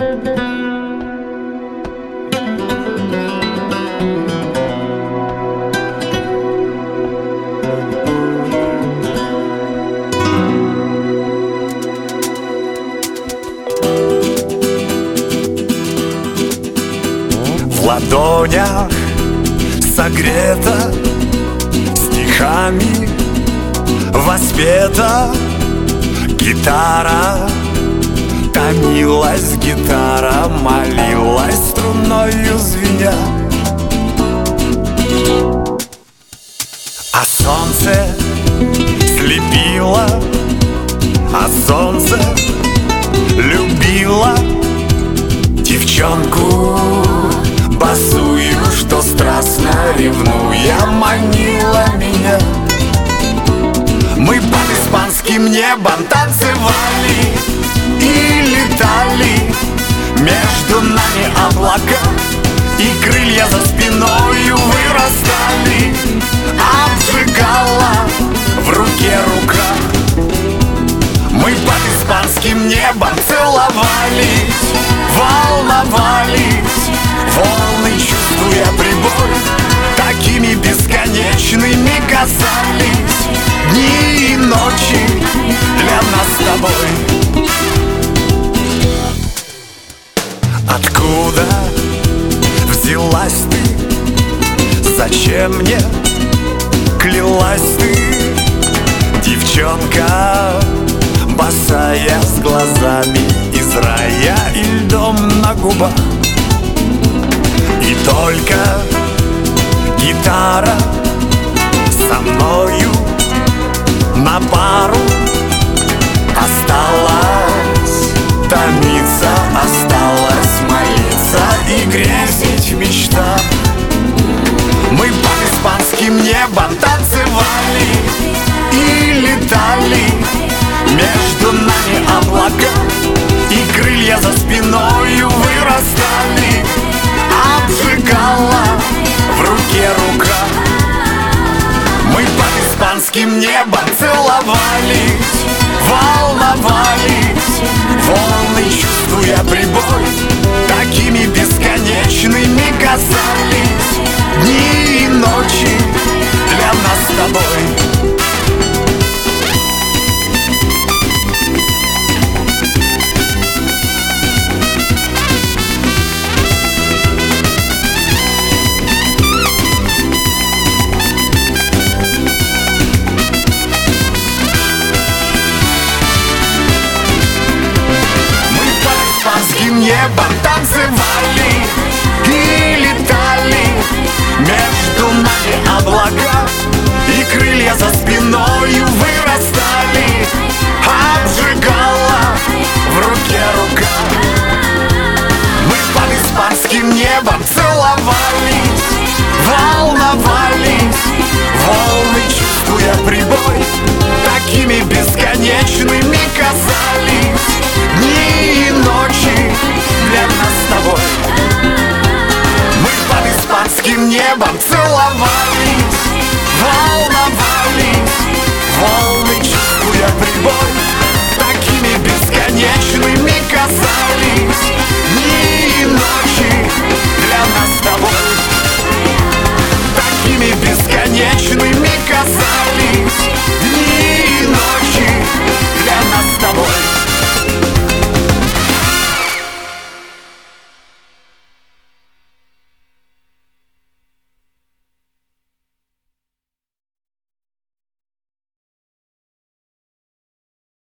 В ладонях согрета стихами воспета гитара. Томилась гитара, молилась струною звеня. А солнце слепило, а солнце любило девчонку босую, что страстно ревнуя манила меня. Мы под испанским небом танцевали и летали, между нами облака, и крылья за спиною вырастали. Обжигала в руке рука. Мы под испанским небом целовались, волновались, волны чувствуя прибой, такими бесконечными казались дни и ночи для нас с тобой. Откуда взялась ты? Зачем мне клялась ты? Девчонка босая, с глазами из рая и льдом на губах. И только гитара со мною на пару осталась томиться, осталась молиться и грезить мечта. Мы под испанским небом танцевали и летали, между нами облака, и крылья за спиною вырастали. Обжигала в руке рука. Мы под испанским небом целовались, волновались, волны чувствуя прибой, такими бесконечными казались дни и ночи для нас с тобой. Небом танцевали и летали, между нами облака, и крылья за спиной